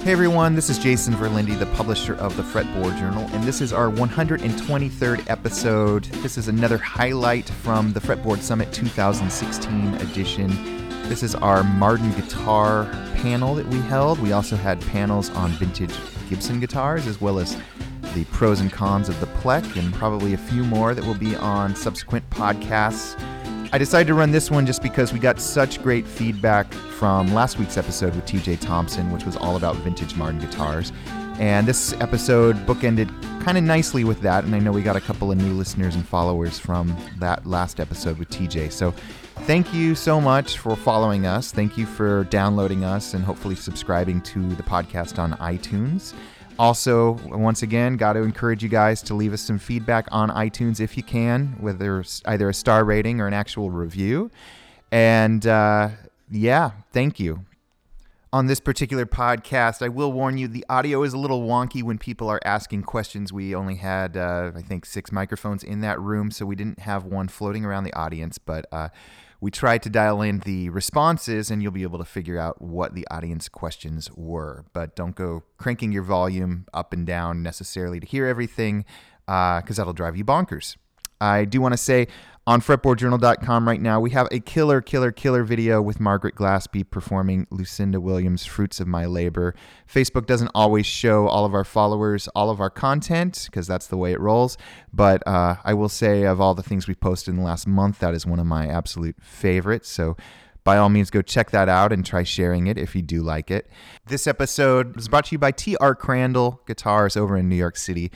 Hey everyone, this is Jason Verlinde, the publisher of the Fretboard Journal, and this is our 123rd episode. This is another highlight from the Fretboard Summit 2016 edition. This is our Martin guitar panel that we held. We also had panels on vintage Gibson guitars, as well as the pros and cons of the Plek, and probably a few more that will be on subsequent podcasts. I decided to run this one just because we got such great feedback from last week's episode with TJ Thompson, which was all about vintage Martin guitars. And this episode bookended kind of nicely with that, and I know we got a couple of new listeners and followers from that last episode with TJ. So thank you so much for following us. Thank you for downloading us and hopefully subscribing to the podcast on iTunes. Also, once again, got to encourage you guys to leave us some feedback on iTunes if you can, whether it's either a star rating or an actual review. And thank you. On this particular podcast, I will warn you, the audio is a little wonky when people are asking questions. We only had, 6 microphones in that room, so we didn't have one floating around the audience, but we tried to dial in the responses, and you'll be able to figure out what the audience questions were. But don't go cranking your volume up and down necessarily to hear everything, because that'll drive you bonkers. I do want to say, on fretboardjournal.com right now, we have a killer video with Margaret Glaspie performing Lucinda Williams' Fruits of My Labor. Facebook doesn't always show all of our followers all of our content, because that's the way it rolls. But I will say, of all the things we've posted in the last month, that is one of my absolute favorites. So by all means, go check that out and try sharing it if you do like it. This episode was brought to you by T.R. Crandall Guitars over in New York City.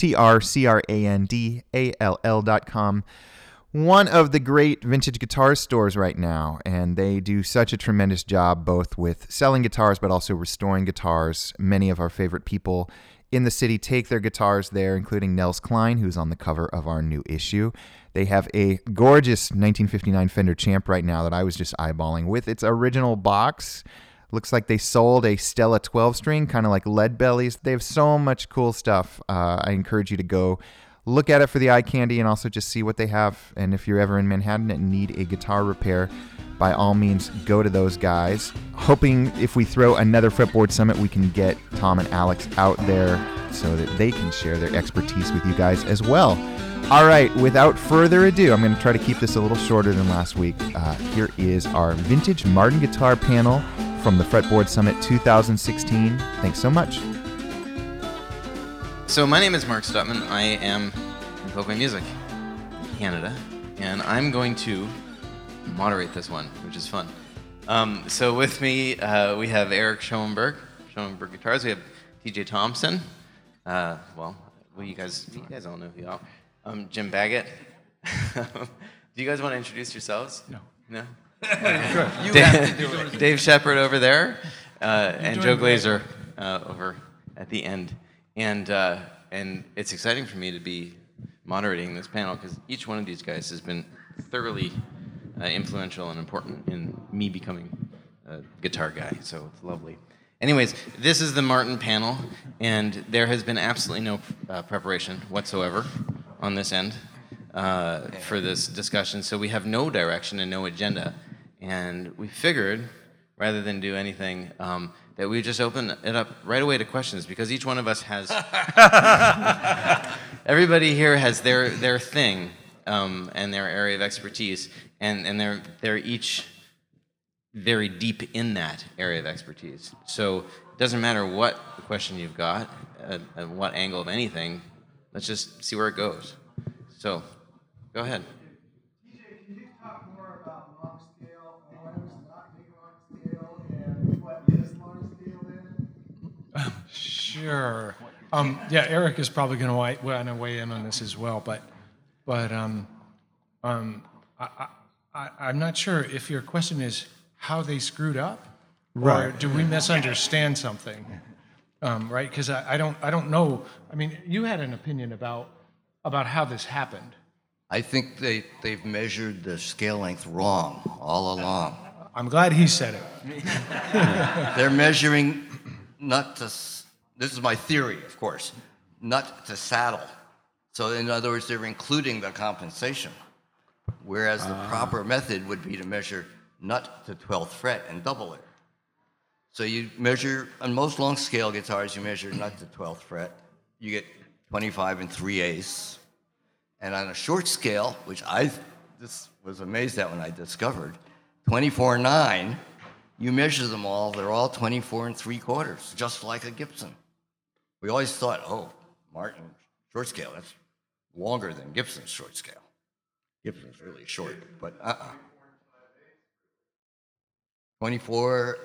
TRCRANDALL.com. One of the great vintage guitar stores right now, and they do such a tremendous job both with selling guitars but also restoring guitars. Many of our favorite people in the city take their guitars there, including Nels Cline, who's on the cover of our new issue. They have a gorgeous 1959 Fender Champ right now that I was just eyeballing with its original box. Looks like they sold a Stella 12-string, kind of like Lead Bellies. They have so much cool stuff. I encourage you to go look at it for the eye candy and also just see what they have. And if you're ever in Manhattan and need a guitar repair, by all means, go to those guys. Hoping if we throw another Fretboard Summit, we can get Tom and Alex out there so that they can share their expertise with you guys as well. All right, without further ado, I'm going to try to keep this a little shorter than last week. Here is our vintage Martin guitar panel from the Fretboard Summit 2016. Thanks so much. So my name is Mark Stutman. I am from Folkway Music, Canada, and I'm going to moderate this one, which is fun. So with me, we have Eric Schoenberg Guitars. We have TJ Thompson. You guys all know who you are. Jim Baggett. Do you guys want to introduce yourselves? No? Good. You have to do it. Dave Shepard over there, and Joe Glazer over at the end. And it's exciting for me to be moderating this panel because each one of these guys has been thoroughly influential and important in me becoming a guitar guy, so it's lovely. Anyways, this is the Martin panel, and there has been absolutely no preparation whatsoever on this end for this discussion, so we have no direction and no agenda. And we figured, rather than do anything, that we just open it up right away to questions, because each one of us has... everybody here has their thing and their area of expertise, and they're each very deep in that area of expertise. So it doesn't matter what question you've got, at what angle of anything, let's just see where it goes. So, go ahead. Sure. Eric is probably going to weigh in on this as well, but I'm not sure if your question is how they screwed up, right? Or do we misunderstand something, right? Because I don't know. I mean, you had an opinion about how this happened. I think they've measured the scale length wrong all along. I'm glad he said it. They're measuring nut to, this is my theory, of course, nut to saddle. So in other words, they're including the compensation, whereas the proper method would be to measure nut to 12th fret and double it. So you measure, on most long scale guitars, you measure not the 12th fret. You get 25 and 3/8. And on a short scale, which I just was amazed at when I discovered, 24/9, you measure them all, they're all 24 3/4, just like a Gibson. We always thought, oh, Martin, short scale, that's longer than Gibson's short scale. Gibson's really short, but 24.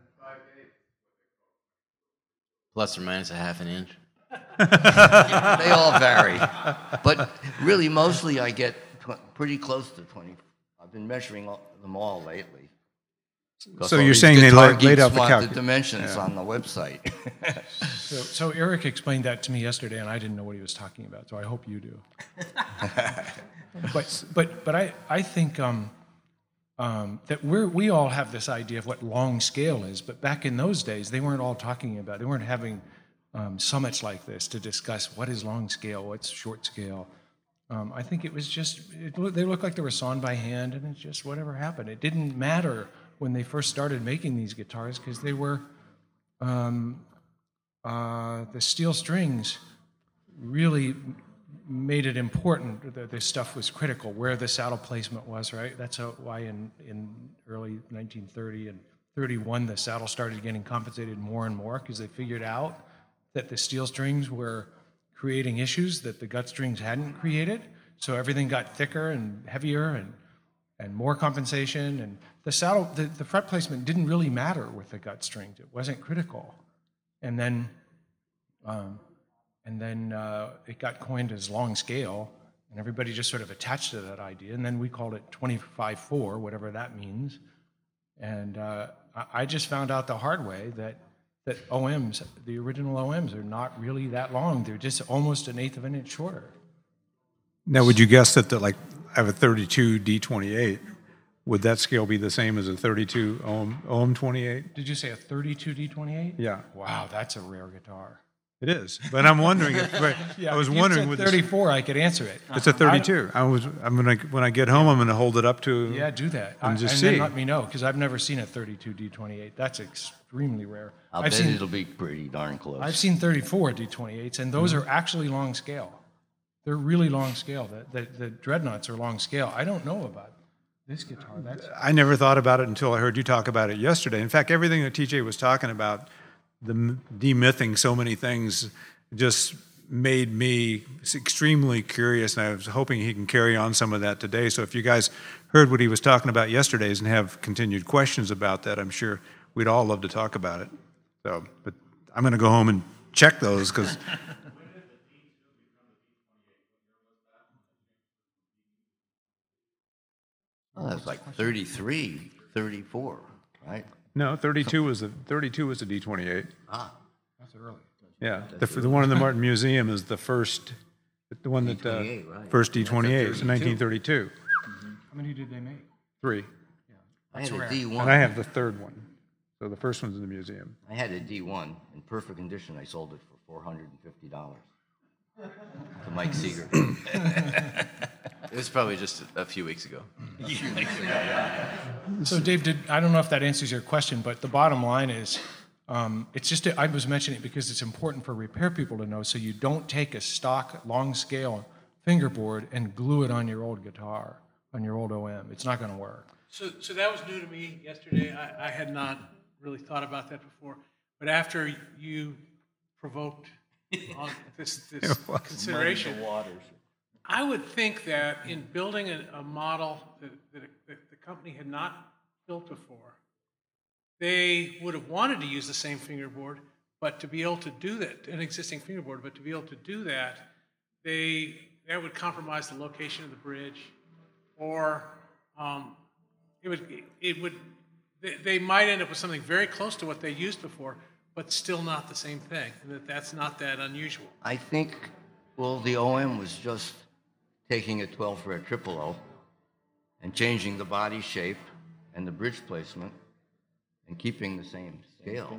Plus or minus a half an inch. They all vary. But really, mostly I get pretty close to 20. I've been measuring them all lately. So you're saying they laid out the calculation. Dimensions on the website. So Eric explained that to me yesterday, and I didn't know what he was talking about. So I hope you do. but I think that we all have this idea of what long scale is. But back in those days, they weren't all talking about. They weren't having summits like this to discuss what is long scale, what's short scale. I think it was just they looked like they were sawn by hand, and it's just whatever happened. It didn't matter when they first started making these guitars because they were the steel strings really made it important that this stuff was critical, where the saddle placement was, right? That's why in early 1930 and 31, the saddle started getting compensated more and more because they figured out that the steel strings were creating issues that the gut strings hadn't created. So everything got thicker and heavier and more compensation. And the saddle, the fret placement didn't really matter with the gut strings. It wasn't critical. And then it got coined as long scale, and everybody just sort of attached to that idea. And then we called it 25/4, whatever that means. And I just found out the hard way that OMs, the original OMs, are not really that long. They're just almost 1/8 of an inch shorter. Now, would you guess that I have a 32 D28? Would that scale be the same as a 32 OM 28? Did you say a 32 D28? Yeah. Wow, that's a rare guitar. It is, but I'm wondering. I was wondering with 34, I could answer it. It's a 32. When I get home, I'm gonna hold it up to. Yeah, do that. And just and see. then let me know, because I've never seen a 32 D28. That's extremely rare. I'll bet it'll be pretty darn close. I've seen 34 D28s, and those are actually long scale. They're really long scale. The dreadnoughts are long scale. I don't know about this guitar. I never thought about it until I heard you talk about it yesterday. In fact, everything that TJ was talking about, the demything so many things, just made me extremely curious, and I was hoping he can carry on some of that today. So if you guys heard what he was talking about yesterday and have continued questions about that, I'm sure we'd all love to talk about it. So, but I'm going to go home and check those because. Oh, that's like 33, 34, right? No, 32 was the D28. That's early. Yeah, the one in the Martin Museum is the first, the one that D28, right. first D28 is 1932. How many did they make? 3, I had a rare. D1. and I have the third one. So the first one's in the museum. I had a D1 in perfect condition. I sold it for $450 to Mike Seeger. It was probably just a few weeks ago. So Dave, I don't know if that answers your question, but the bottom line is, it's just, I was mentioning it because it's important for repair people to know, so you don't take a stock long scale fingerboard and glue it on your old guitar, on your old OM. It's not going to work. So that was new to me yesterday. I had not really thought about that before. But after you provoked on this consideration, I would think that in building a model that the company had not built before, they would have wanted to use the same fingerboard, but to be able to do that, an existing fingerboard, but to be able to do that, that would compromise the location of the bridge, or they might end up with something very close to what they used before, but still not the same thing, and that's not that unusual. I think, well, the OM was just taking a 12-fret triple O and changing the body shape and the bridge placement and keeping the same scale,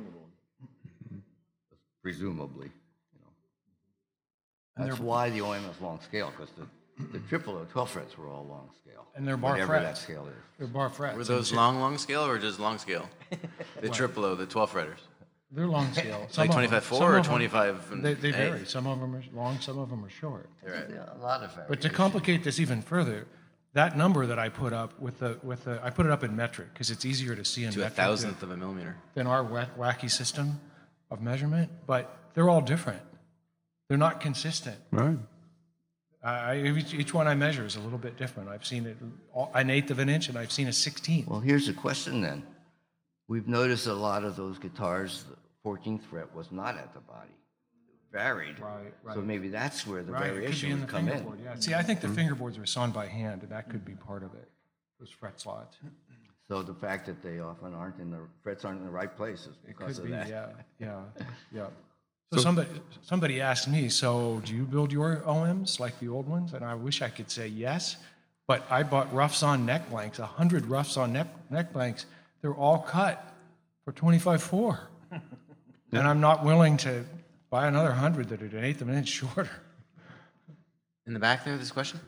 presumably. That's why the OM is long scale, because The triple or 12 frets were all long scale. And they're bar whatever frets. that scale is. They're bar frets. Were those long scale or just long scale? The triplo, the 12 fretters. They're long scale. Like 25/4 or 25 and They eight? vary. Some of them are long, some of them are short. Right. Yeah, a lot of variation. But to complicate this even further, that number that I put up I put it up in metric because it's easier to see in To a metric thousandth of a millimeter. than our wacky system of measurement. But they're all different. They're not consistent. Right. Each one I measure is a little bit different. I've seen it an eighth of an inch, and I've seen a 16th. Well, here's the question then. We've noticed a lot of those guitars, the 14th fret was not at the body. It varied. Right. So maybe that's where the Right, it could be variation in would the come in. fingerboard. Yeah. See, I think the fingerboards are sewn by hand, and that could be part of it. Those fret slots. So the fact that they often frets aren't in the right place is It because could of be. that. Yeah. So somebody asked me, so do you build your OMs like the old ones? And I wish I could say yes, but I bought roughs on neck blanks, 100 roughs on neck blanks. They're all cut for 25/4. And I'm not willing to buy another 100 that are an eighth of an inch shorter. In the back there, this question?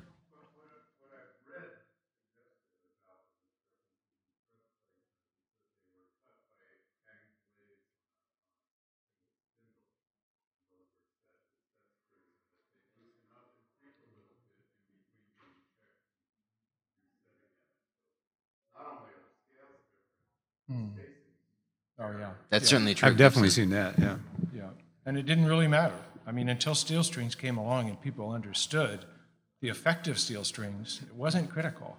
Oh, yeah. That's certainly true. I've definitely seen that, yeah. Yeah, and it didn't really matter. I mean, until steel strings came along and people understood the effect of steel strings, it wasn't critical.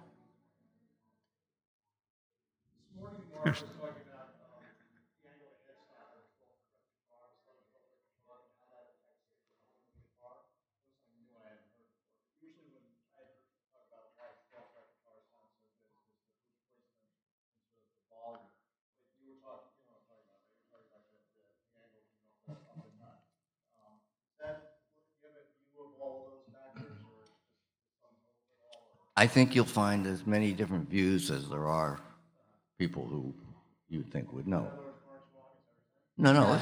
I think you'll find as many different views as there are people who you think would know. No,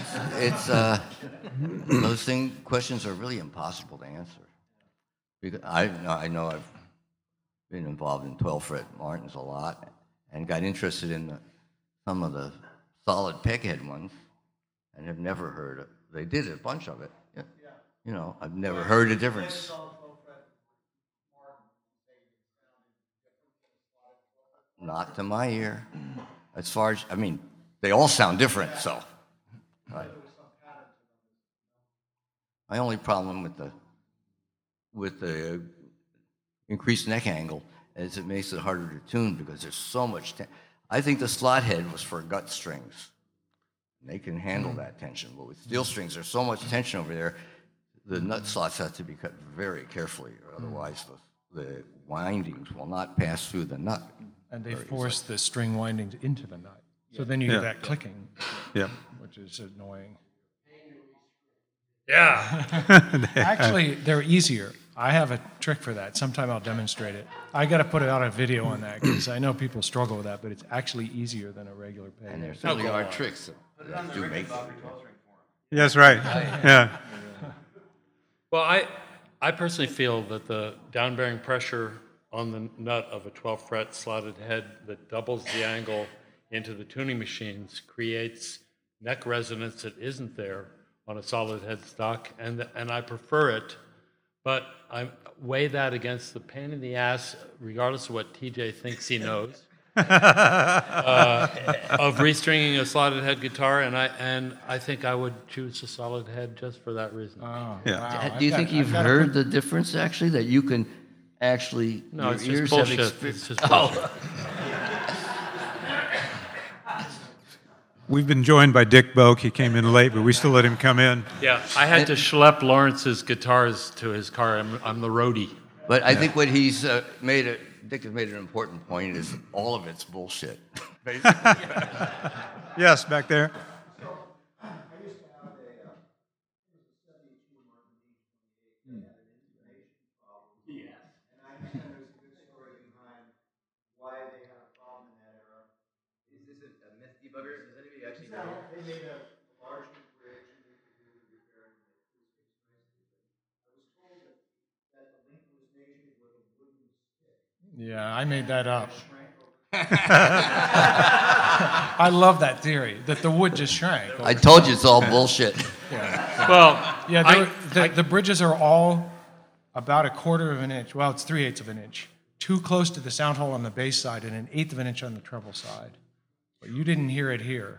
those questions are really impossible to answer. Because I know I've been involved in 12 fret Martins a lot and got interested in some of the solid peghead ones and have never heard it. They did a bunch of it. Yeah. I've never heard a difference. Not to my ear. As far as, they all sound different, so. Right. My only problem with the increased neck angle is it makes it harder to tune because there's so much. I think the slot head was for gut strings. They can handle that tension, but with steel strings, there's so much tension over there. The nut slots have to be cut very carefully, or otherwise the windings will not pass through the nut. And they force the string windings into the nut. So then you get that clicking, Yeah. which is annoying. Yeah. Actually, they're easier. I have a trick for that. Sometime I'll demonstrate it. I got to put out a video on that because I know people struggle with that, but it's actually easier than a regular peg. And there certainly are tricks that do make it. Yes, right. Yeah. Well, I personally feel that the down-bearing pressure on the nut of a 12 fret slotted head that doubles the angle into the tuning machines creates neck resonance that isn't there on a solid headstock, and I prefer it, but I weigh that against the pain in the ass, regardless of what TJ thinks he knows, of restringing a slotted head guitar, and I think I would choose a solid head just for that reason. Oh, Yeah. wow. Do you think you've heard the difference, actually, that you can actually, No, your it's ears just have bullshit. experience? It's just bullshit. We've been joined by Dick Boak. He came in late, but we still let him come in. Yeah, I had to schlep Lawrence's guitars to his car. I'm the roadie. But I think what he's Dick has made an important point is all of it's bullshit. Yes, back there. Yeah, I made that up. I love that theory that the wood just shrank. I told you it's all bullshit. Well, Yeah, the bridges are all about 1/4 of an inch. Well, it's 3/8 of an inch. Too close to the sound hole on the bass side and 1/8 of an inch on the treble side. But you didn't hear it here.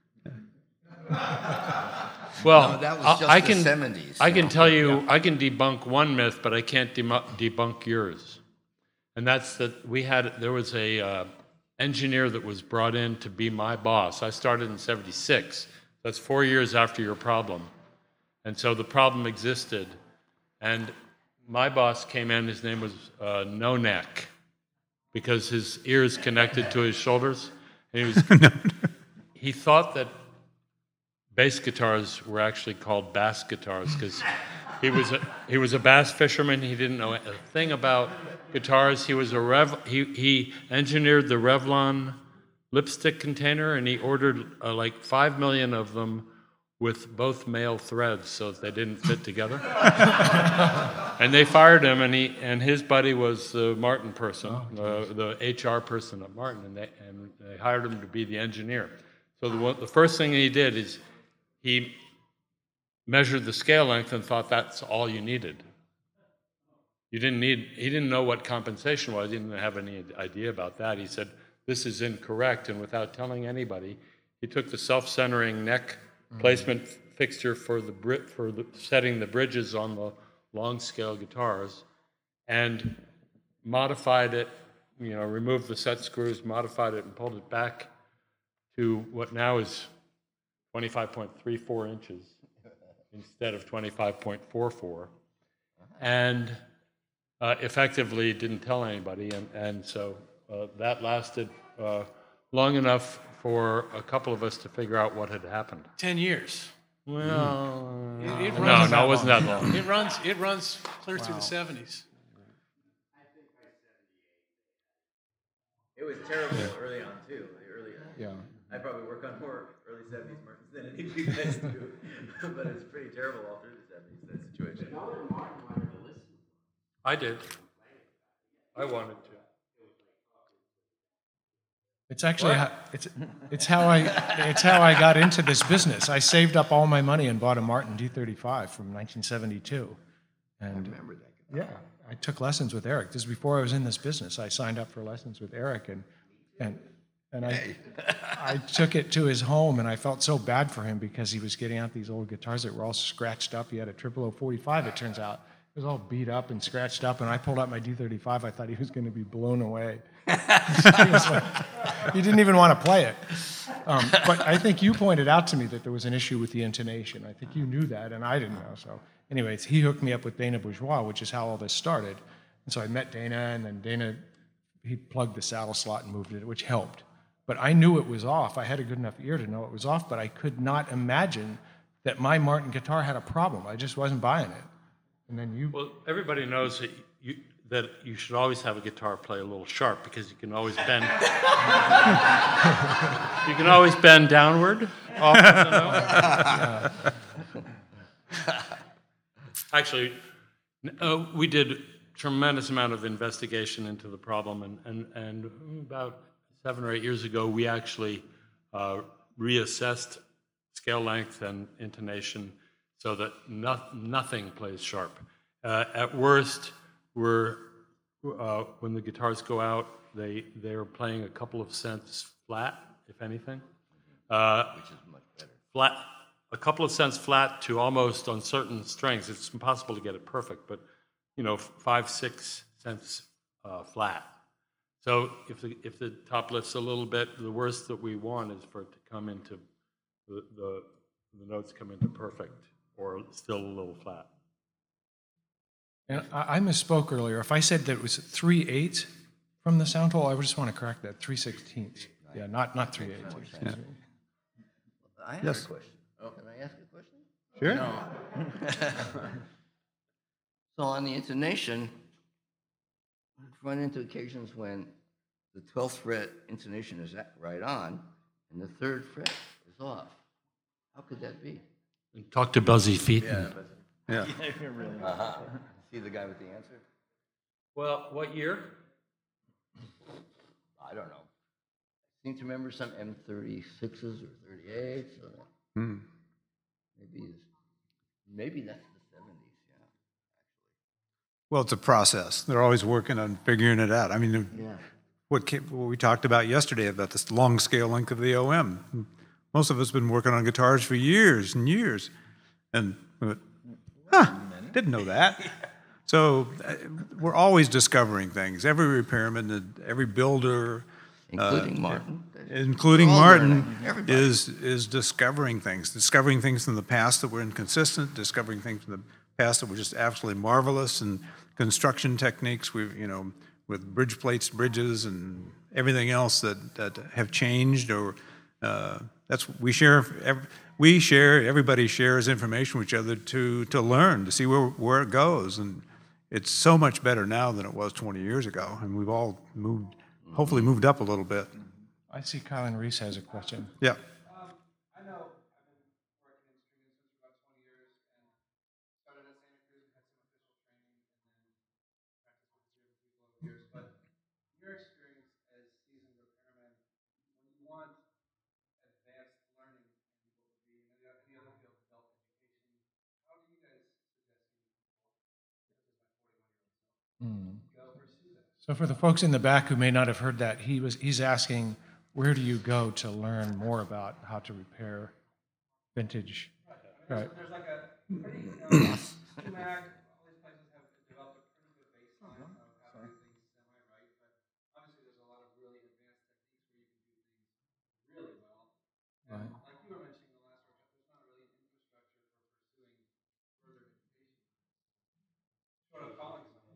well, No, that was just I the can 70s, I you can know. tell you I can debunk one myth, but I can't debunk yours. And that's that there was a engineer that was brought in to be my boss. I started in '76. That's 4 years after your problem. And so the problem existed. And my boss came in, his name was No Neck, because his ears connected to his shoulders. And he thought that bass guitars were actually called bass guitars because he was a bass fisherman. He didn't know a thing about guitars. He he engineered the Revlon lipstick container, and he ordered like 5 million of them with both male threads so that they didn't fit together. And they fired him, and his buddy was the Martin person, the HR person at Martin, and they hired him to be the engineer. So the first thing he did is he measured the scale length and thought that's all you needed. He didn't know what compensation was. He didn't have any idea about that. He said, this is incorrect, and without telling anybody, he took the self-centering neck placement fixture for setting the bridges on the long scale guitars and modified it, removed the set screws, modified it, and pulled it back to what now is 25.34 inches instead of 25.44, and effectively didn't tell anybody, and so that lasted long enough for a couple of us to figure out what had happened. 10 years. Well, It no, runs it wasn't that long. It runs clear through the 70s. It was terrible early on too. Yeah. I probably work on more early '70s markets than any of you guys do, but it's pretty terrible all through the '70s. That situation. I did. I wanted to. It's actually it's how I got into this business. I saved up all my money and bought a Martin D35 from 1972. And I remember that. Yeah, I took lessons with Eric. This is before I was in this business. I signed up for lessons with Eric, and I took it to his home, and I felt so bad for him because he was getting out these old guitars that were all scratched up. He had a 0045, it turns out. It was all beat up and scratched up, and I pulled out my D35. I thought he was going to be blown away. He didn't even want to play it. But I think you pointed out to me that there was an issue with the intonation. I think you knew that, and I didn't know. So anyways, he hooked me up with Dana Bourgeois, which is how all this started. And so I met Dana, and then Dana, he plugged the saddle slot and moved it, which helped. But I knew it was off. I had a good enough ear to know it was off, but I could not imagine that my Martin guitar had a problem. I just wasn't buying it. And then you... Well, everybody knows that you should always have a guitar play a little sharp because you can always bend. You can always bend downward. Off the note. Actually, we did tremendous amount of investigation into the problem, and about 7 or 8 years ago, we actually reassessed scale length and intonation so that nothing plays sharp. At worst, when the guitars go out, they're playing a couple of cents flat, if anything. Which is much better. Flat, a couple of cents flat to almost on certain strings. It's impossible to get it perfect, but 5-6 cents flat. So if the top lifts a little bit, the worst that we want is for it to come into the notes come into perfect or still a little flat. And I misspoke earlier. If I said that it was 3/8 from the sound hole, I just want to correct that. 3/16. Yeah, not 3/8. Yeah. I have Yes. a question. Can I ask a question? Sure. So on the intonation, I've run into occasions when the 12th fret intonation is right on, and the 3rd fret is off. How could that be? And talk to Buzzy Featon. Yeah. See the guy with the answer? Well, what year? I don't know. I seem to remember some M36s or 38s. Maybe that's the 70s. Yeah. Well, it's a process. They're always working on figuring it out. I mean, what we talked about yesterday about this long scale length of the OM. Most of us have been working on guitars for years and years, and we went, didn't know that. So we're always discovering things. Every repairman, every builder, Including Martin. including We're all Martin, learning. Everybody. is discovering things from the past that were inconsistent, discovering things from the past that were just absolutely marvelous, and construction techniques with bridge plates, bridges, and everything else that have changed. Or that's we share. Everybody shares information with each other to learn, to see where it goes, and it's so much better now than it was 20 years ago, and we've all hopefully moved up a little bit. I see Colin Reese has a question. Yeah. I know I've been working in string instruments for about 20 years and started at Santa Cruz and had some official training and then practiced with different people over the years. But your experience as seasoned repairman, when you want advanced learning in what would be any other field of adult education, how do you guys suggest you move forward? This is my 41-year-old self. Go pursue that. So for the folks in the back who may not have heard that, he's asking, where do you go to learn more about how to repair vintage? Right. There's like a pretty, SUMAC, all these places have developed a pretty good baseline of how to do things semi-right, but obviously there's a lot of really advanced techniques where you can do things really well. And like you were mentioning in the last workshop, there's not really an infrastructure for pursuing further education. Short of calling someone.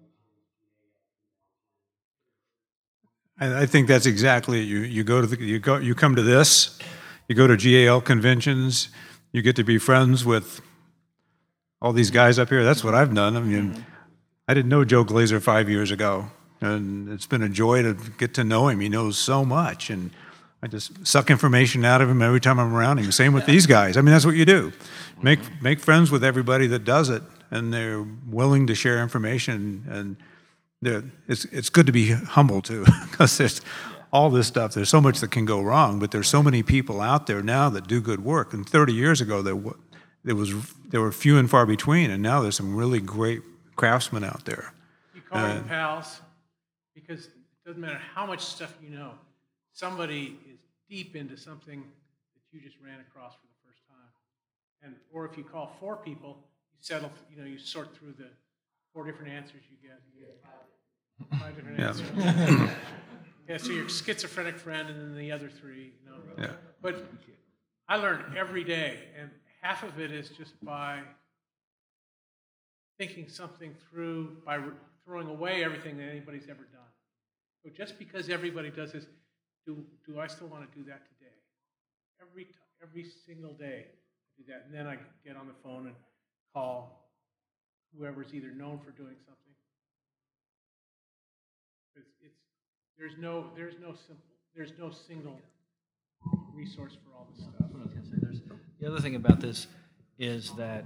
I think that's exactly it. You come to this, you go to GAL conventions, you get to be friends with all these guys up here. That's what I've done. I mean, I didn't know Joe Glazer 5 years ago, and it's been a joy to get to know him. He knows so much, and I just suck information out of him every time I'm around him. Same with these guys. I mean, that's what you do. Make friends with everybody that does it, and they're willing to share information, and it's good to be humble too, because there's all this stuff. There's so much that can go wrong, but there's so many people out there now that do good work. And 30 years ago, there were few and far between, and now there's some really great craftsmen out there. You call them pals, because it doesn't matter how much stuff you know. Somebody is deep into something that you just ran across for the first time, or if you call 4 people, you sort through the 4 different answers you get. You get 5 different answers. Yeah, so your schizophrenic friend and then the other 3. Yeah. But I learn every day, and half of it is just by thinking something through, by throwing away everything that anybody's ever done. So just because everybody does this, do I still want to do that today? Every single day I do that, and then I get on the phone and call whoever's either known for doing something. There's no single resource for all this stuff. I was going to say, the other thing about this is that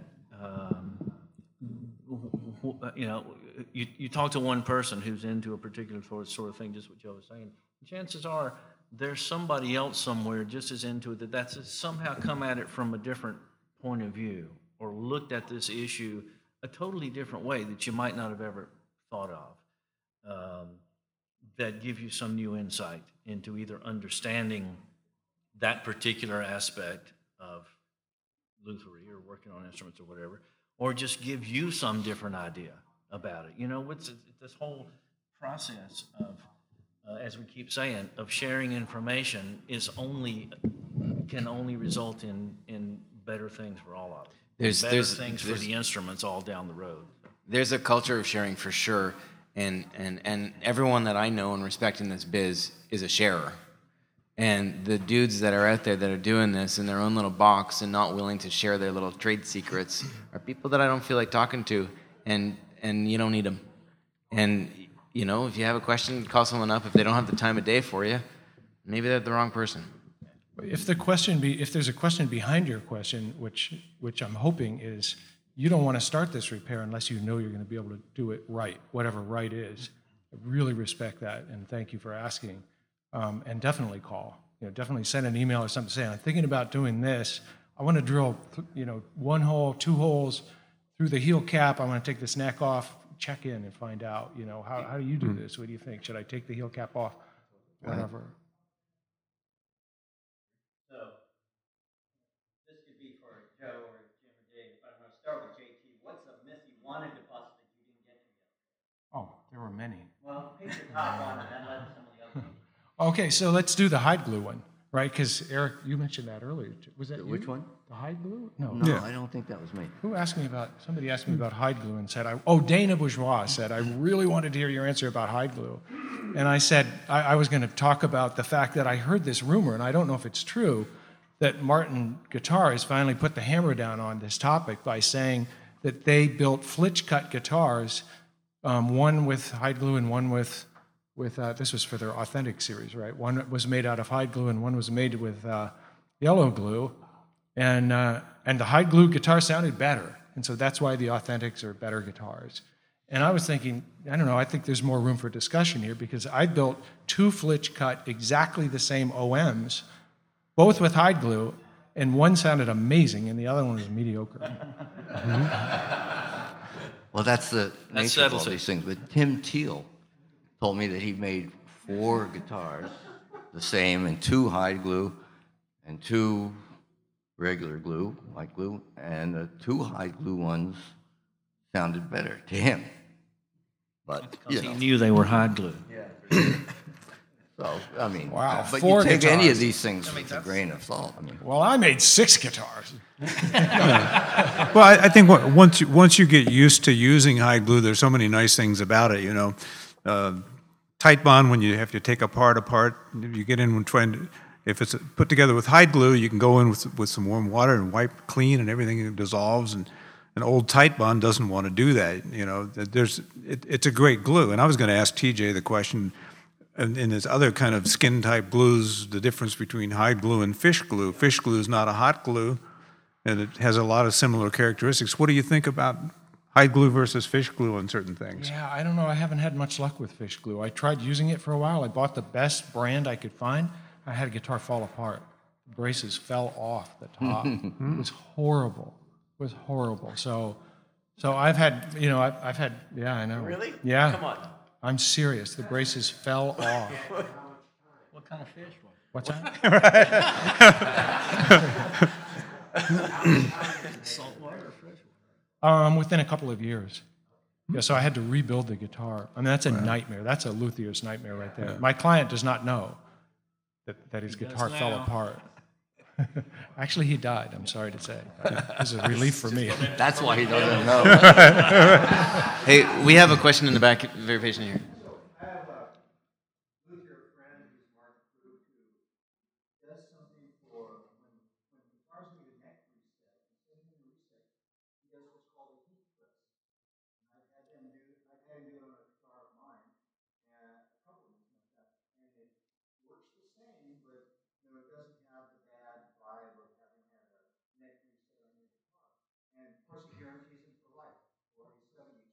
you talk to one person who's into a particular sort of thing, just what Joe was saying. Chances are there's somebody else somewhere just as into it that's somehow come at it from a different point of view, or looked at this issue a totally different way that you might not have ever thought of, that give you some new insight into either understanding that particular aspect of lutherie or working on instruments or whatever, or just give you some different idea about it. It's this whole process of, as we keep saying, of sharing information can only result in better things for all of us. There's things for the instruments all down the road. There's a culture of sharing for sure, and everyone that I know and respect in this biz is a sharer. And the dudes that are out there that are doing this in their own little box and not willing to share their little trade secrets are people that I don't feel like talking to, and you don't need them. And if you have a question, call someone up. If they don't have the time of day for you, maybe they're the wrong person. If there's a question behind your question, which I'm hoping is, you don't want to start this repair unless you know you're going to be able to do it right, whatever right is. I really respect that, and thank you for asking. and definitely call. Definitely send an email or something saying, I'm thinking about doing this. I want to drill, 1 hole, 2 holes through the heel cap. I want to take this neck off. Check in and find out, how do you do this? What do you think? Should I take the heel cap off? Whatever. So this could be for Joe or Jim or Dave, but I'm going to start with JT. What's a myth you wanted to bust that you didn't get to yet? Oh, there were many. Well, pick your top one and then let some of the others. Okay, so let's do the hide glue one, right? Because Eric, you mentioned that earlier. Was that Which you? one? The hide glue? No. No, I don't think that was me. Somebody asked me about hide glue and said, Dana Bourgeois said, I really wanted to hear your answer about hide glue. And I said, I was going to talk about the fact that I heard this rumor, and I don't know if it's true, that Martin Guitars finally put the hammer down on this topic by saying that they built flitch-cut guitars, one with hide glue and one with this was for their Authentic series, right? One was made out of hide glue and one was made with yellow glue. And the hide glue guitar sounded better. And so that's why the Authentics are better guitars. And I was thinking, I don't know, I think there's more room for discussion here because I built 2 flitch cut, exactly the same OMs, both with hide glue, and one sounded amazing and the other one was mediocre. Well, that's the nature of all settles it. these things. But Tim Teal told me that he made 4 guitars, the same, and 2 hide glue and 2 regular glue, white glue, and the 2 hide glue ones sounded better to him. But He knew they were hide glue. so I mean, Wow, but 4 you take any guitars. of these things with a grain of salt. I mean, Well, I made 6 guitars. Well, I think once you get used to using hide glue, there's so many nice things about it. Tight bond, when you have to take a part apart, you get in when trying to. If it's put together with hide glue, you can go in with some warm water and wipe clean, and everything dissolves. And an old tight bond doesn't want to do that. It's a great glue. And I was going to ask TJ the question, in his other kind of skin type glues, the difference between hide glue and fish glue. Fish glue is not a hot glue, and it has a lot of similar characteristics. What do you think about hide glue versus fish glue on certain things? Yeah, I don't know. I haven't had much luck with fish glue. I tried using it for a while. I bought the best brand I could find. I had a guitar fall apart. The braces fell off the top. It was horrible. It was horrible. So I've had, yeah, I know. Really? Yeah. Come on. I'm serious. The braces fell off. What kind of fish was it? What's that? Saltwater or freshwater? Within a couple of years. Yeah, so I had to rebuild the guitar. I mean, that's a nightmare. That's a luthier's nightmare right there. My client does not know that his guitar fell apart. Actually, he died, I'm sorry to say. It was a relief for me. that's why he doesn't know. Hey, we have a question in the back. Very patient here. I have a luthier friend who's Mark Crew who does something for when guitars need a neck reset. Instead of a reset, he does what's called a heat press. And I've had him do it on a guitar of mine, and a couple of them like that. And it works the same, but it doesn't have the bad vibe of having had a neck reset on your guitar. And of course, he guarantees it for life. Well, he's 72.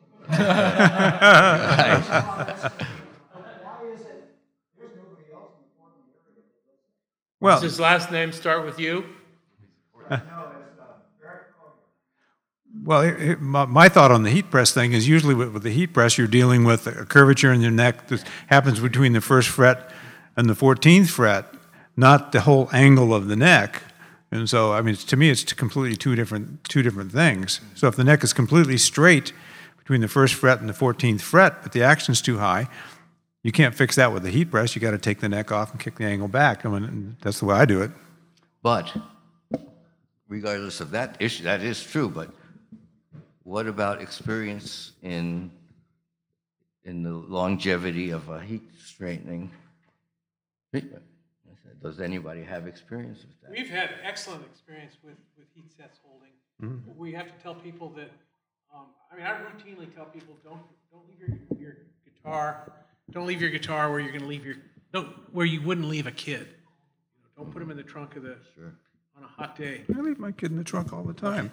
Why is it there's nobody else in the Portland area that does that? Well, Does his last name start with you? No, it's Barrett Collier. Well, my thought on the heat press thing is usually with the heat press, you're dealing with a curvature in your neck that happens between the 1st fret and the 14th fret, not the whole angle of the neck. And so, I mean, to me, it's completely two different things. So if the neck is completely straight between the 1st fret and the 14th fret, but the action's too high, you can't fix that with the heat press. You got to take the neck off and kick the angle back. I mean, that's the way I do it. But regardless of that issue, that is true. But what about experience in the longevity of a heat straightening treatment? Does anybody have experience with that? We've had excellent experience with heat sets holding. We have to tell people that, I routinely tell people don't leave your guitar, don't leave your guitar where you're going to leave where you wouldn't leave a kid. Don't put them in the trunk of on a hot day. I leave my kid in the trunk all the time.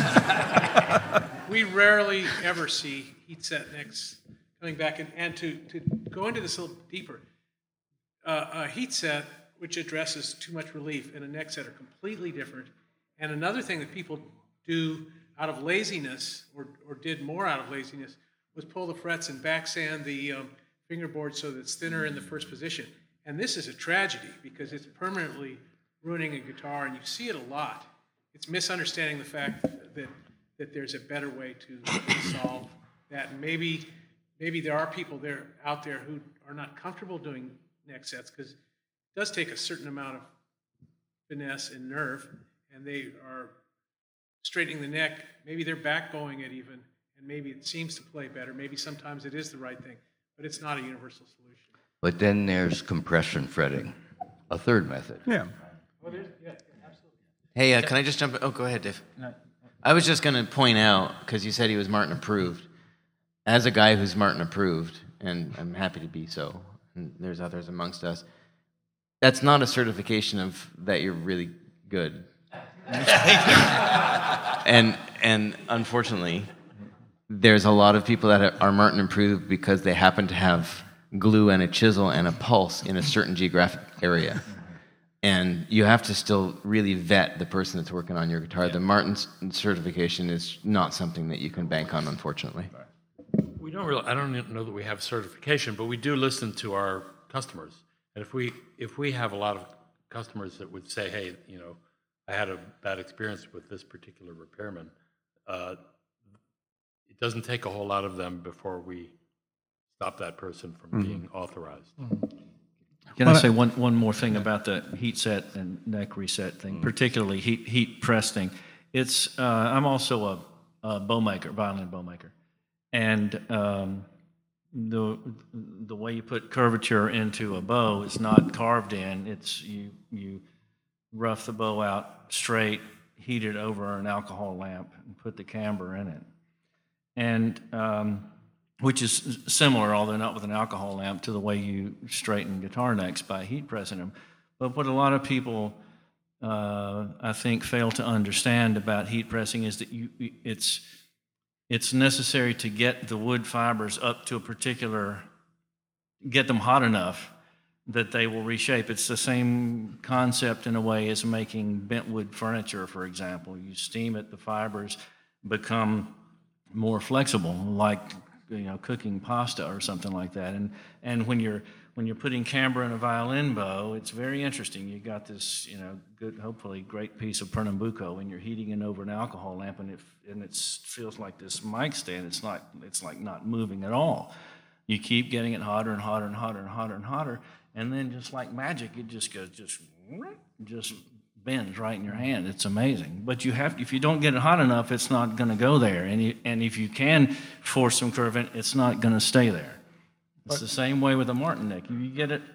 We rarely ever see heat set necks coming back, and to go into this a little deeper, a heat set which addresses too much relief and a neck set are completely different. And another thing that people do out of laziness, or did more out of laziness, was pull the frets and back sand the fingerboard so that it's thinner in the first position. And this is a tragedy because it's permanently ruining a guitar, and you see it a lot. It's misunderstanding the fact that there's a better way to solve that. And maybe there are people out there who are not comfortable doing neck sets because it does take a certain amount of finesse and nerve, and they are straightening the neck. Maybe they're backbowing it even, and maybe it seems to play better. Maybe sometimes it is the right thing, but it's not a universal solution. But then there's compression fretting, a third method. Yeah. Oh, yeah, absolutely. Hey, can I just jump in? Oh, go ahead, Dave. No. I was just going to point out, because you said he was Martin approved. As a guy who's Martin approved, and I'm happy to be so, and there's others amongst us, that's not a certification of that you're really good. and unfortunately, there's a lot of people that are Martin approved because they happen to have glue and a chisel and a pulse in a certain geographic area. And you have to still really vet the person that's working on your guitar. Yeah. The Martin certification is not something that you can bank on, unfortunately. We don't really, I don't know that we have certification, but we do listen to our customers. And if we have a lot of customers that would say, hey, I had a bad experience with this particular repairman, it doesn't take a whole lot of them before we stop that person from being authorized. Can I say one more thing about the heat set and neck reset thing, particularly heat press thing? It's I'm also a bow maker, violin bow maker, and the way you put curvature into a bow is not carved in. It's you rough the bow out straight, heat it over an alcohol lamp, and put the camber in it, and which is similar, although not with an alcohol lamp, to the way you straighten guitar necks by heat pressing them. But what a lot of people, I think, fail to understand about heat pressing is that it's necessary to get the wood fibers up to a particular, get them hot enough that they will reshape. It's the same concept in a way as making bent wood furniture, for example. You steam it, the fibers become more flexible, like cooking pasta or something like that. And when you're putting camber in a violin bow, it's very interesting. You got this, good, hopefully great piece of Pernambuco, and you're heating it over an alcohol lamp, and it feels like this mic stand. It's like not moving at all. You keep getting it hotter and hotter and hotter and hotter and hotter, and then just like magic, it just goes just bends right in your hand. It's amazing. But if you don't get it hot enough, it's not going to go there. And if you can force some curve in, it's not going to stay there. It's the same way with a Martin neck. You get it.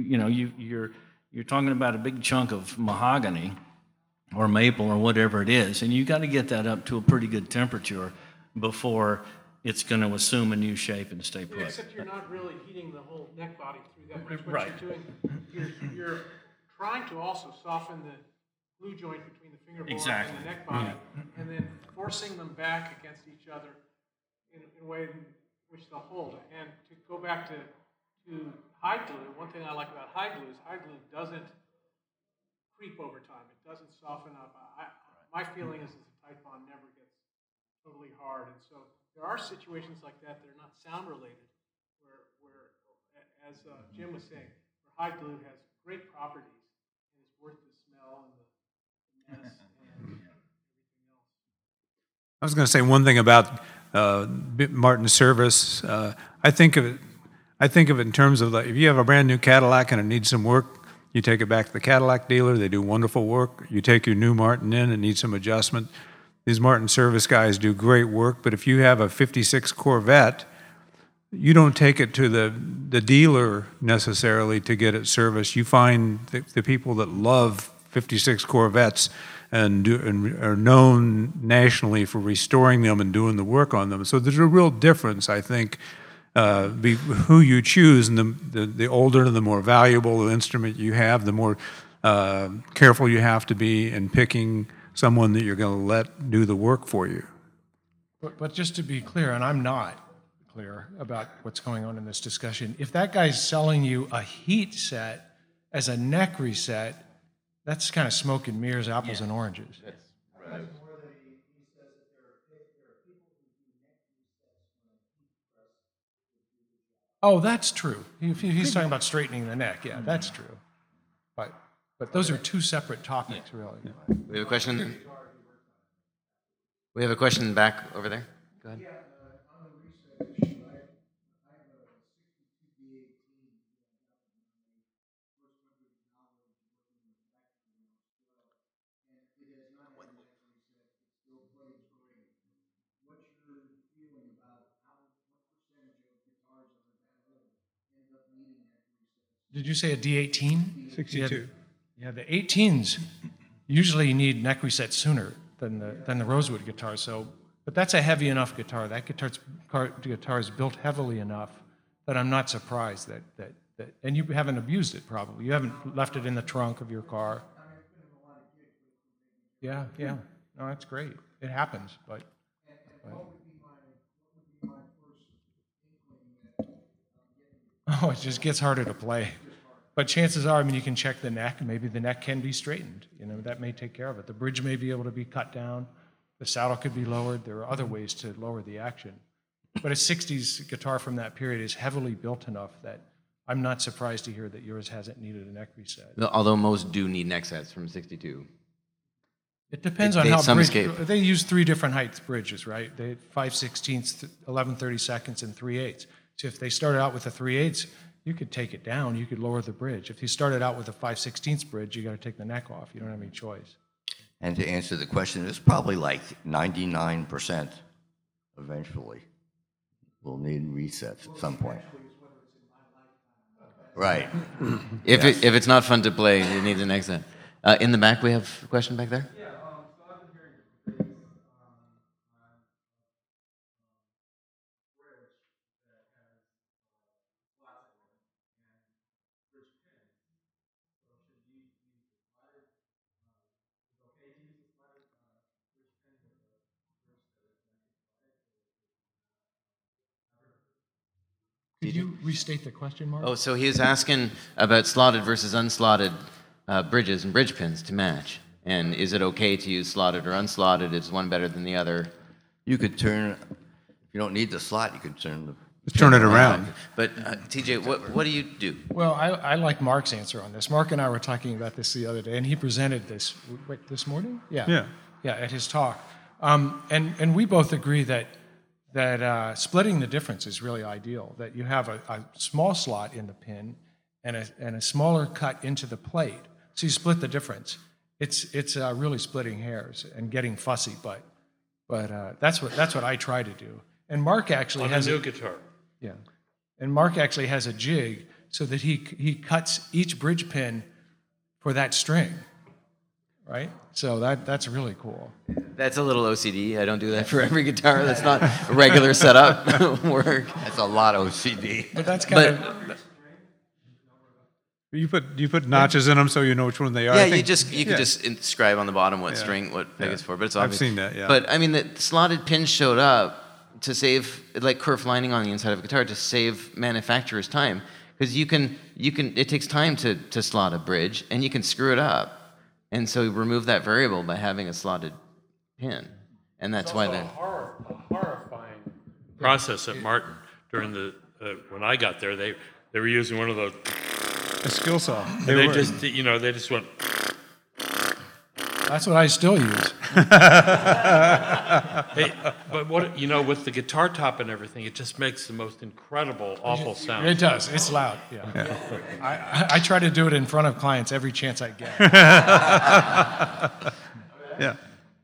You're talking about a big chunk of mahogany or maple or whatever it is, and you got to get that up to a pretty good temperature before it's going to assume a new shape and stay put. Yeah, except you're not really heating the whole neck body through that much. What right. you're doing, you're trying to also soften the glue joint between the fingerboard exactly. and the neck body, and then forcing them back against each other in a way in which they'll hold. And to go back to hide glue, one thing I like about hide glue is hide glue doesn't creep over time. It doesn't soften up. My feeling is that the tight bond never gets totally hard, and so there are situations like that that are not sound related, where as Jim was saying, where hide glue has great properties and is worth the smell and the mess and everything else. I was going to say one thing about Martin's service. I think of it in terms of if you have a brand new Cadillac and it needs some work, you take it back to the Cadillac dealer. They do wonderful work. You take your new Martin in and needs some adjustment. These Martin service guys do great work. But if you have a '56 Corvette, you don't take it to the dealer necessarily to get it serviced. You find the people that love *56 Corvettes and are known nationally for restoring them and doing the work on them. So there's a real difference, I think, who you choose, and the older and the more valuable the instrument you have, the more careful you have to be in picking someone that you're going to let do the work for you. But just to be clear, and I'm not, clear about what's going on in this discussion. If that guy's selling you a heat set as a neck reset, that's kind of smoke and mirrors, apples and oranges. Oh, that's true. He's talking about straightening the neck. Yeah, that's true. But those are two separate topics, really. We have a question. We have a question back over there. Go ahead. On the reset issue, I have a 62 D18 first country knowledge working with factory still, and it has not had an neck reset. It still plays great. What's your feeling about what percentage of guitars that are that old end up needing neck resets? Did you say a D18? 62. Yeah, the 18s usually need neck resets sooner than the Rosewood guitar. So, but that's a heavy enough guitar. That guitar is built heavily enough that I'm not surprised that and you haven't abused it probably. You haven't left it in the trunk of your car. Yeah. No, that's great. It happens, but. What would be my first inkling that Oh, it just gets harder to play. But chances are, I mean, you can check the neck, and maybe the neck can be straightened. You know, that may take care of it. The bridge may be able to be cut down. The saddle could be lowered. There are other ways to lower the action. But a 60s guitar from that period is heavily built enough that I'm not surprised to hear that yours hasn't needed a neck reset. Although most do need neck sets from 62. It depends on how some bridge, escape. they use 3 different heights bridges, right? They 5/16, 11/32, and 3/8. So if they started out with a 3/8, you could take it down, you could lower the bridge. If you started out with a 5/16 bridge, you got to take the neck off. You don't have any choice. And to answer the question, it's probably like 99% eventually will need resets at some point. Right. If it's not fun to play, it needs a neck set. In the back, we have a question back there. Yeah, so I've been hearing debates on bridge that has slots in it and bridge pin. So should you use the slotted? Is it okay to use the slotted bridge pin with a bridge that is slotted? Could you restate the question, Mark? Oh, so he was asking about slotted versus unslotted bridges and bridge pins to match. And is it okay to use slotted or unslotted? Is one better than the other? You could turn, if you don't need the slot, you could turn the. Just turn it around. But TJ, what do you do? Well, I like Mark's answer on this. Mark and I were talking about this the other day, and he presented this this morning. Yeah, at his talk, and we both agree that splitting the difference is really ideal. That you have a small slot in the pin and a smaller cut into the plate, so you split the difference. It's really splitting hairs and getting fussy, but that's what I try to do. And Mark actually has a new guitar. Yeah, and Mark actually has a jig so that he cuts each bridge pin for that string, right? So that's really cool. That's a little OCD. I don't do that for every guitar. That's not a regular setup work. That's a lot of OCD. But that's kind of. You put notches in them so you know which one they are. Yeah, you could just inscribe on the bottom what string, what peg it's for. But it's obvious. I've seen that. Yeah. But I mean, the slotted pins showed up to save, like kerf lining on the inside of a guitar, to save manufacturers time, because you can. It takes time to slot a bridge, and you can screw it up, and so you remove that variable by having a slotted pin, and that's why a horrifying process at Martin during the when I got there. They were using one of those. A skill saw. They just went. That's what I still use. Hey, but with the guitar top and everything, it just makes the most incredible, awful sound. It does. It's loud. Yeah. I try to do it in front of clients every chance I get. Yeah.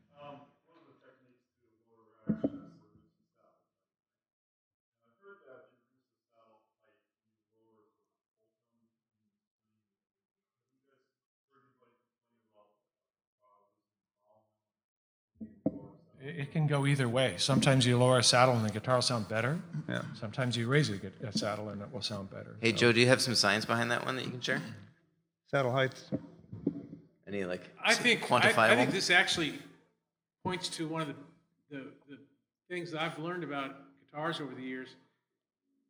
It can go either way. Sometimes you lower a saddle and the guitar will sound better. Yeah. Sometimes you raise a saddle and it will sound better. Hey, Joe, do you have some science behind that one that you can share? Saddle heights. Any I think quantifiable? I think this actually points to one of the things that I've learned about guitars over the years.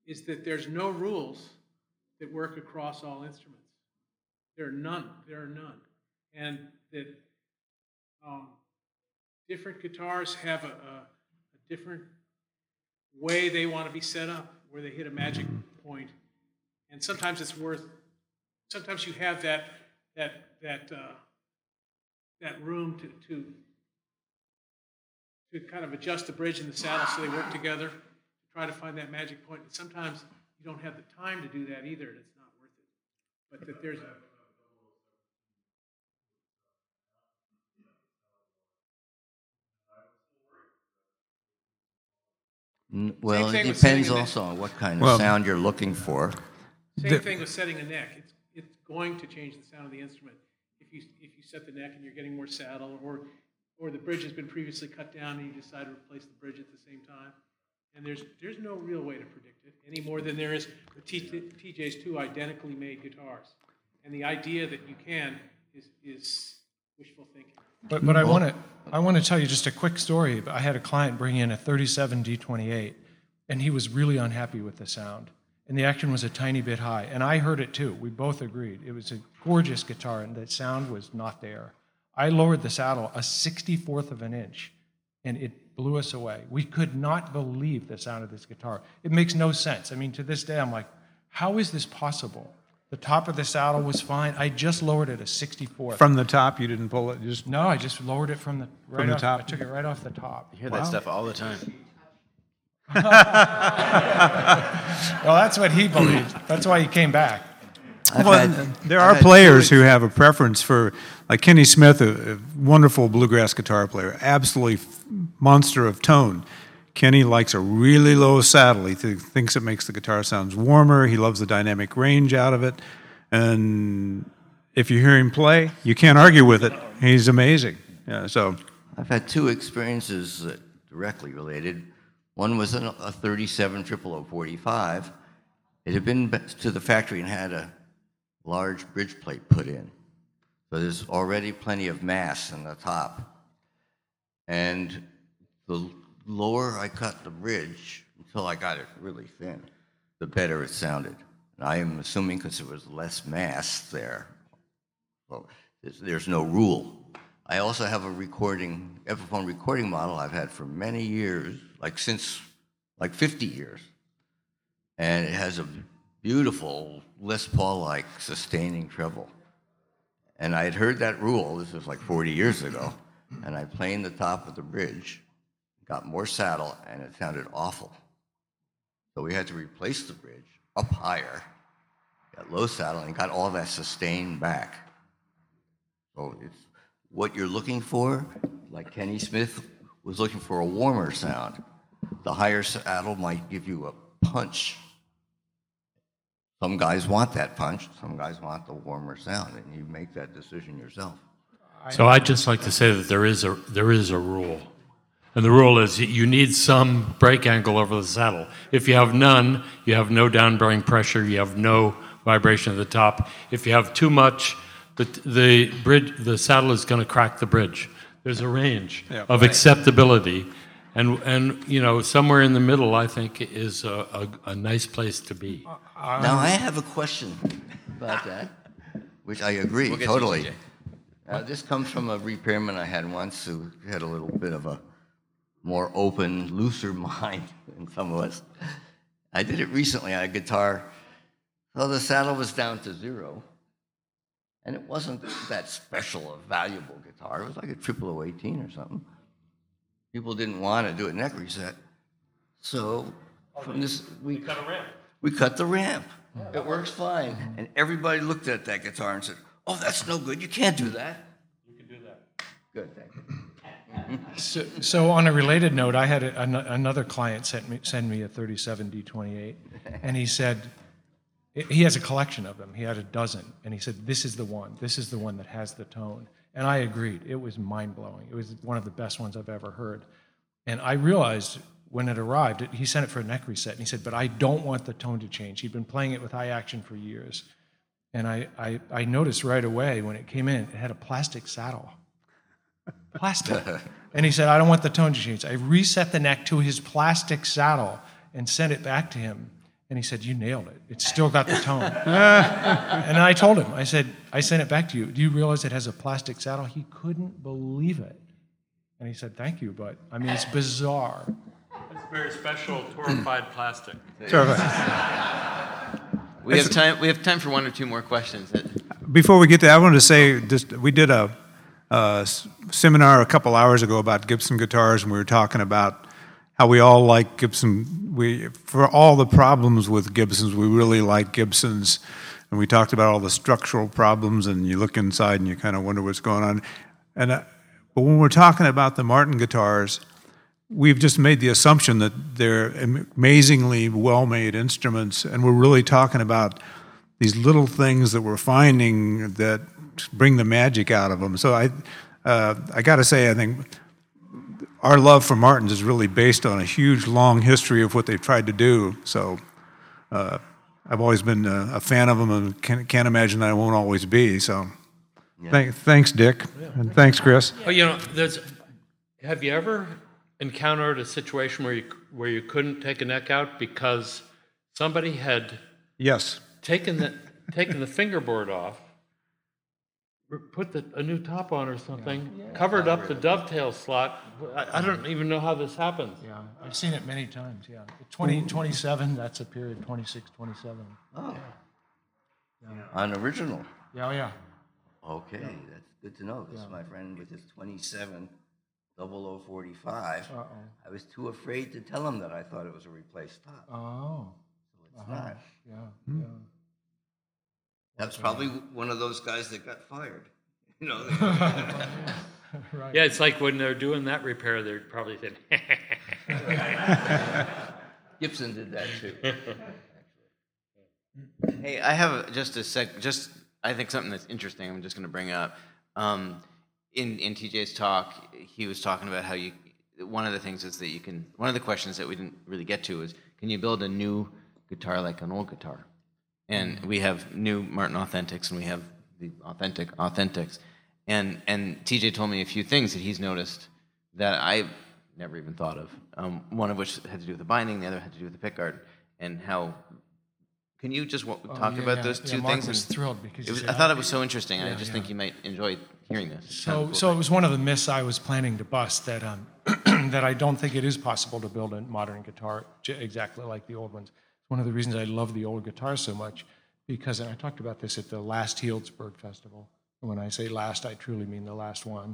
is that there's no rules that work across all instruments. There are none. And that different guitars have a different way they want to be set up, where they hit a magic point. And sometimes sometimes you have that room to kind of adjust the bridge and the saddle so they work together, to try to find that magic point. And sometimes you don't have the time to do that either, and it's not worth it. But that there's Well, Same it thing with depends setting a also on what kind of sound you're looking for. same thing with setting a neck. It's going to change the sound of the instrument. If you set the neck and you're getting more saddle, or the bridge has been previously cut down and you decide to replace the bridge at the same time. And there's no real way to predict it any more than there is with TJ's two identically made guitars. And the idea that you can is wishful thinking. But I want to tell you just a quick story. I had a client bring in a 37 D28, and he was really unhappy with the sound. And the action was a tiny bit high. And I heard it too. We both agreed. It was a gorgeous guitar, and the sound was not there. I lowered the saddle a 64th of an inch, and it blew us away. We could not believe the sound of this guitar. It makes no sense. I mean, to this day, I'm like, how is this possible? The top of the saddle was fine. I just lowered it a 64th. From the top, you didn't pull it? No, I just lowered it from the top? I took it right off the top. You hear that stuff all the time. Well, that's what he believed. That's why he came back. There are players who have a preference for, like Kenny Smith, a wonderful bluegrass guitar player, absolutely monster of tone. Kenny likes a really low saddle. He thinks it makes the guitar sounds warmer. He loves the dynamic range out of it. And if you hear him play, you can't argue with it. He's amazing. Yeah, so I've had two experiences that directly related. One was a 37 0045. It had been to the factory and had a large bridge plate put in. So there's already plenty of mass in the top. And the lower I cut the bridge until I got it really thin, the better it sounded. And I am assuming because there was less mass there. Well, there's no rule. I also have a Epiphone recording model I've had for many years, since 50 years. And it has a beautiful Les Paul-like sustaining treble. And I had heard that rule, this was like 40 years ago, and I planed the top of the bridge, got more saddle, and it sounded awful. So we had to replace the bridge up higher, got low saddle, and got all that sustain back. So it's what you're looking for, like Kenny Smith was looking for a warmer sound. The higher saddle might give you a punch. Some guys want that punch, some guys want the warmer sound, and you make that decision yourself. So I'd just like to say that there is a rule. And the rule is you need some break angle over the saddle. If you have none, you have no down-bearing pressure, you have no vibration at the top. If you have too much, the saddle is going to crack the bridge. There's a range of acceptability. And somewhere in the middle, I think, is a nice place to be. Now, I have a question about that, which I agree totally. This comes from a repairman I had once who had a little bit of a more open, looser mind than some of us. I did it recently on a guitar. So the saddle was down to 0. And it wasn't that special, a valuable guitar. It was like a 0018 or something. People didn't want to do a neck reset. So from this, we cut a ramp. We cut the ramp. It works fine. And everybody looked at that guitar and said, "Oh, that's no good. You can't do that." You can do that. Good, thank you. So on a related note, I had another client send me a 37 D28, and he said, he has a collection of them. He had a dozen, and he said, this is the one that has the tone. And I agreed. It was mind-blowing. It was one of the best ones I've ever heard. And I realized when it arrived, he sent it for a neck reset, and he said, but I don't want the tone to change. He'd been playing it with high action for years. And I noticed right away when it came in, it had a plastic saddle. Plastic. And he said, I don't want the tone to change. I reset the neck to his plastic saddle and sent it back to him. And he said, "You nailed it. It's still got the tone." And I told him, I said, "I sent it back to you. Do you realize it has a plastic saddle?" He couldn't believe it. And he said, "Thank you, but I mean, it's bizarre." It's very special torrefied plastic. We have time. We have time for one or two more questions. Before we get to that, I wanted to say we did a seminar a couple hours ago about Gibson guitars, and we were talking about how we all like Gibson. For all the problems with Gibsons, we really like Gibsons. And we talked about all the structural problems, and you look inside and you kind of wonder what's going on. But when we're talking about the Martin guitars, we've just made the assumption that they're amazingly well-made instruments, and we're really talking about these little things that we're finding that bring the magic out of them. So I got to say, I think our love for Martins is really based on a huge, long history of what they've tried to do. So I've always been a fan of them, and can't imagine that I won't always be. So thanks, Dick, and thanks, Chris. Oh, have you ever encountered a situation where you couldn't take a neck out because somebody had taken the fingerboard off, put a new top on or something, covered up the dovetail slot? I don't even know how this happens. Yeah, I've seen it many times, 27, that's a period, 26, 27. Oh. Yeah. On original? Yeah. Okay, that's good to know. This is my friend with his 27 0045. I was too afraid to tell him that I thought it was a replaced top. Oh. So it's not. Yeah. That's probably one of those guys that got fired. Right. Yeah, it's like when they're doing that repair, they're probably thinking, Gibson did that too. Hey, I have I think something that's interesting I'm just going to bring up. In TJ's talk, he was talking about how one of the things is that one of the questions that we didn't really get to is, can you build a new guitar like an old guitar? And we have new Martin Authentics, and we have the authentic Authentics. And TJ told me a few things that he's noticed that I've never even thought of. One of which had to do with the binding, the other had to do with the pickguard, and how. Can you just talk about those two Mark things? Was thrilled because I thought it was so interesting, and I just think you might enjoy hearing this. So it was one of the myths I was planning to bust, that that I don't think it is possible to build a modern guitar exactly like the old ones. It's one of the reasons I love the old guitars so much, because, and I talked about this at the last Healdsburg Festival, and when I say last, I truly mean the last one,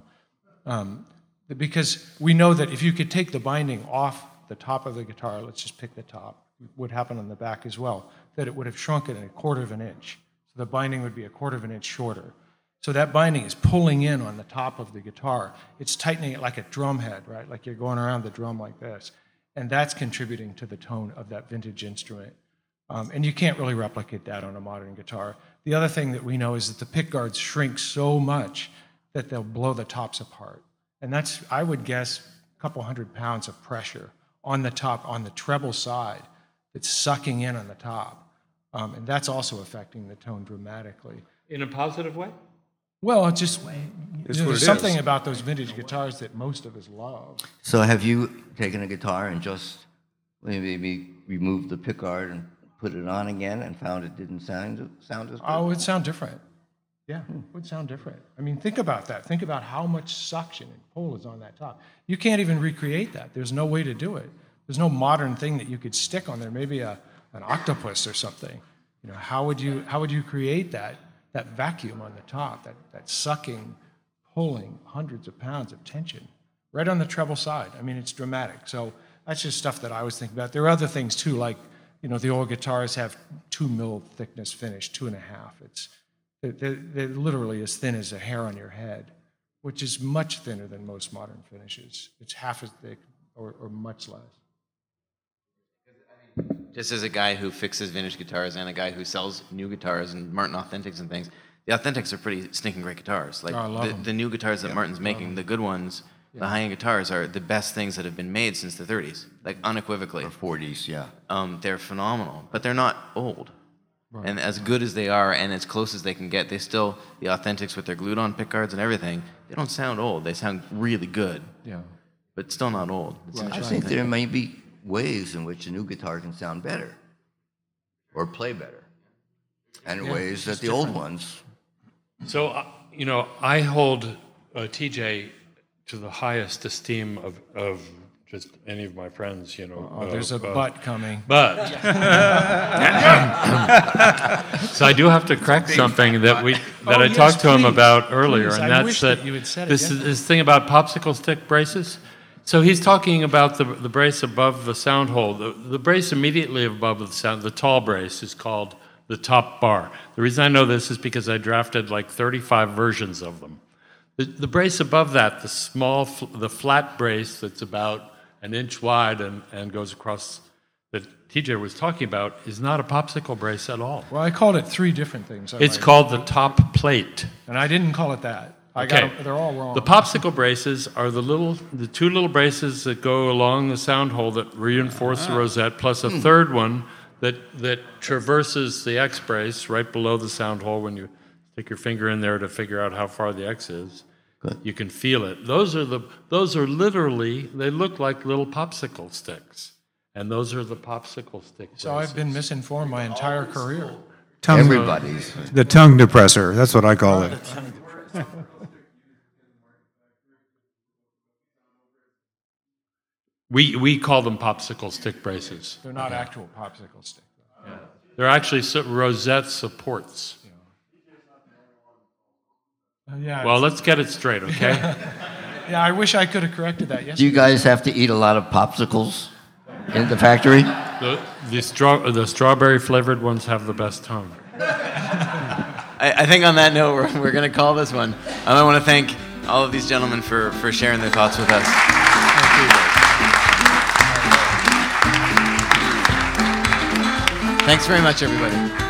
because we know that if you could take the binding off the top of the guitar, let's just pick the top, would happen on the back as well, that it would have shrunk it a quarter of an inch. So the binding would be a quarter of an inch shorter. So that binding is pulling in on the top of the guitar. It's tightening it like a drum head, right? Like you're going around the drum like this. And that's contributing to the tone of that vintage instrument. And you can't really replicate that on a modern guitar. The other thing that we know is that the pickguards shrink so much that they'll blow the tops apart. And that's, I would guess, a couple 100 pounds of pressure on the top, on the treble side, that's sucking in on the top. And that's also affecting the tone dramatically. in a positive way? Well, it's just there's something about those vintage guitars that most of us love. So have you taken a guitar and just maybe removed the pickguard and put it on again and found it didn't sound as good? Oh, it would sound different. Yeah, it would sound different. I mean, think about that. Think about how much suction and pull is on that top. You can't even recreate that. There's no way to do it. There's no modern thing that you could stick on there. Maybe an octopus or something. You know, how would you create that vacuum on the top, that sucking, pulling hundreds of pounds of tension right on the treble side? I mean, it's dramatic. So that's just stuff that I was thinking about. There are other things too, like, you know, the old guitars have 2 mil thickness finish, 2.5. They're literally as thin as a hair on your head, which is much thinner than most modern finishes. It's half as thick or much less. Just as a guy who fixes vintage guitars and a guy who sells new guitars and Martin Authentics and things, the Authentics are pretty stinking great guitars. Like the new guitars that Martin's making, the good ones, the high-end guitars are the best things that have been made since the 30s, like unequivocally. Or 40s, yeah. They're phenomenal, but they're not old. Right. And as good as they are and as close as they can get, they still, the Authentics with their glued-on pickguards and everything, they don't sound old. They sound really good. Yeah. But still not old. I think there may be ways in which a new guitar can sound better. or play better in ways that the old ones. So, I hold TJ to the highest esteem of just any of my friends, there's a but coming. But so I do have to correct something that I talked to him about earlier, Please, and I that's wish that that you had said it this thing about popsicle stick braces. So he's talking about the brace above the sound hole. The brace immediately above the tall brace is called the top bar. The reason I know this is because I drafted like 35 versions of them. The brace above that, the flat brace that's about an inch wide and goes across, that TJ was talking about, is not a popsicle brace at all. Well, I called it 3 different things. It's called the top plate. And I didn't call it that. They're all wrong. The popsicle braces are the 2 little braces that go along the sound hole that reinforce the rosette, plus a third one that traverses the X brace right below the sound hole. When you stick your finger in there to figure out how far the X is, you can feel it. Those are literally, they look like little popsicle sticks, and those are the popsicle stick braces. So I've been misinformed my entire career. Everybody's. The tongue depressor, that's what I call it. We call them popsicle stick braces. They're not actual popsicle sticks. Yeah. They're actually rosette supports. Yeah. Well, let's get it straight, okay? Yeah, I wish I could have corrected that yesterday. Do you guys have to eat a lot of popsicles in the factory? The strawberry flavored ones have the best tone. I think on that note, we're going to call this one. I want to thank all of these gentlemen for sharing their thoughts with us. Thanks very much, everybody.